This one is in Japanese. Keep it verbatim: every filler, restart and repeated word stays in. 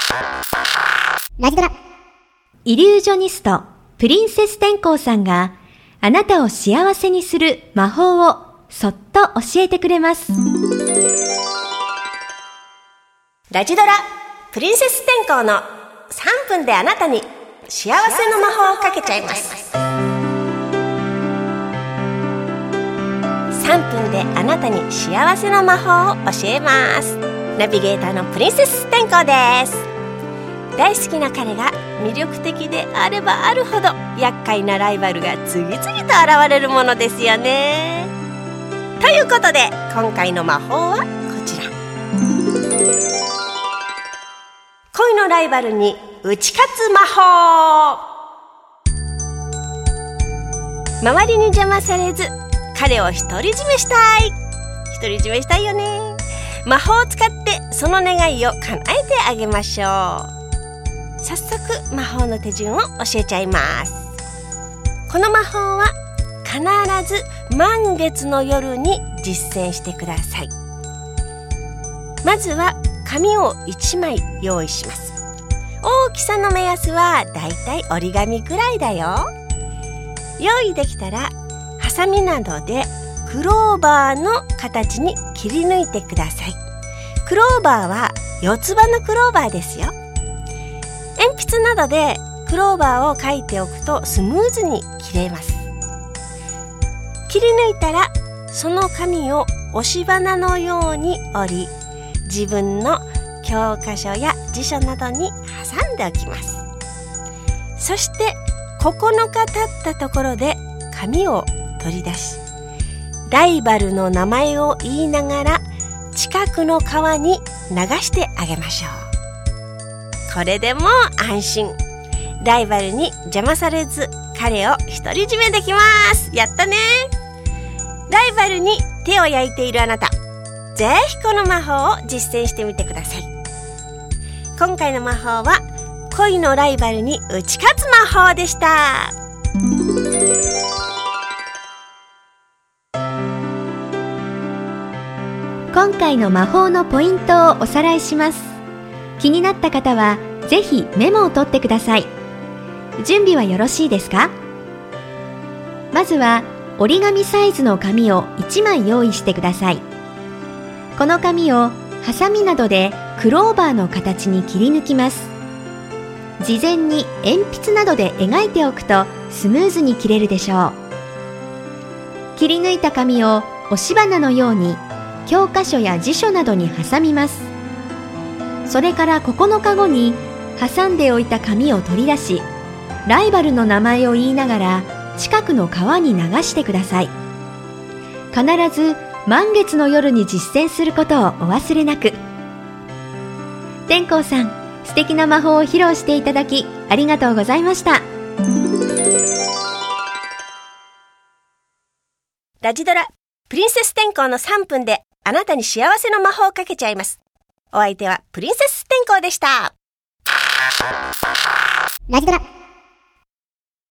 ラジドライリュージョニストプリンセス天功さんがあなたを幸せにする魔法をそっと教えてくれます。 ラジドラプリンセス天功のさんぷんであなたに幸せの魔法をかけちゃいます。さんぷんであなたに幸せの魔法を教えます。ナビゲーターのプリンセス天功です。大好きな彼が魅力的であればあるほど厄介なライバルが次々と現れるものですよね。ということで今回の魔法はこちら。恋のライバルに打ち勝つ魔法。周りに邪魔されず彼を独り占めしたい独り占めしたいよね。魔法を使ってその願いを叶えてあげましょう。早速魔法の手順を教えちゃいます。この魔法は必ず満月の夜に実践してください。まずは紙をいちまい用意します。大きさの目安はだいたい折り紙くらいだよ。用意できたらハサミなどでクローバーの形に切り抜いてください。クローバーは四つ葉のクローバーですよ。鉛筆などでクローバーを描いておくとスムーズに切れます。切り抜いたらその紙を押し花のように折り、自分の教科書や辞書などに挟んでおきます。そしてここのか経ったところで紙を取り出し、ライバルの名前を言いながら近くの川に流してあげましょう。これでも安心。ライバルに邪魔されず彼を独り占めできます。やったね。ライバルに手を焼いているあなた、ぜひこの魔法を実践してみてください。今回の魔法は恋のライバルに打ち勝つ魔法でした。 今回の魔法のポイントをおさらいします。気になった方はぜひメモを取ってください。準備はよろしいですか？まずは折り紙サイズの紙をいちまい用意してください。この紙をハサミなどでクローバーの形に切り抜きます。事前に鉛筆などで描いておくとスムーズに切れるでしょう。切り抜いた紙を押し花のように教科書や辞書などに挟みます。それからここのかごに挟んでおいた紙を取り出し、ライバルの名前を言いながら近くの川に流してください。必ず満月の夜に実践することをお忘れなく。天功さん、素敵な魔法を披露していただきありがとうございました。 ラジドラプリンセス天功のさんぷんであなたに幸せの魔法をかけちゃいます。お相手はプリンセス天功でした。 ラジドラ